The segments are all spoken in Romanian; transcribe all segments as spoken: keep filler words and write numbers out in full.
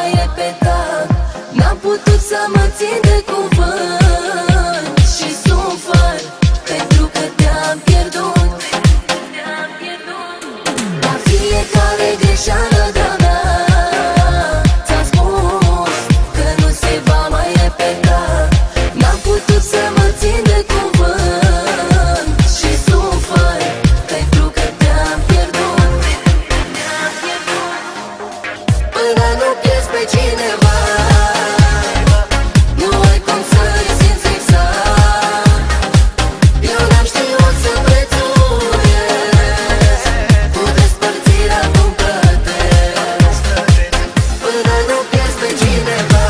mai repetat. N-am putut să mă țin de cuvânt și sufăr pentru că te-am pierdut. La fiecare greșeală de-a mea ți-am spus că nu se va mai repeta. N-am putut să mă țin de cuvânt și sufăr pentru că te-am pierdut. Până nu pierzi pe cineva, nu ai cum să-i simți exact. Eu n-am știut să prețuiesc, cu despărțirea cum plătesc. Până nu pierzi pe cineva,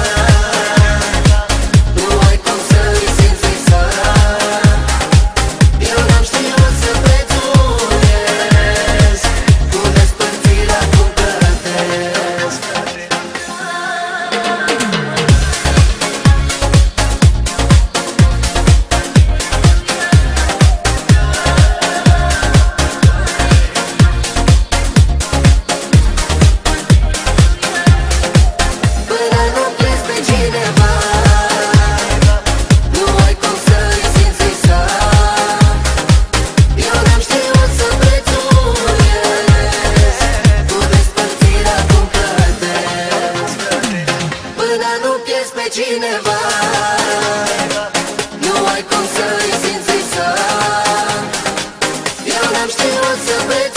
nu ai cum să-i simți exact. Eu n-am știut să prețuiesc, cu despărțirea cum plătesc. Până nu pierzi pe cineva, nu ai cum să-i simți exact. Eu n-am știut să prețuiesc, cu despărțirea cum plătesc. Până nu pierzi pe cineva, nu ai cum să-i simți exact. Eu n-am știut să prețuiesc,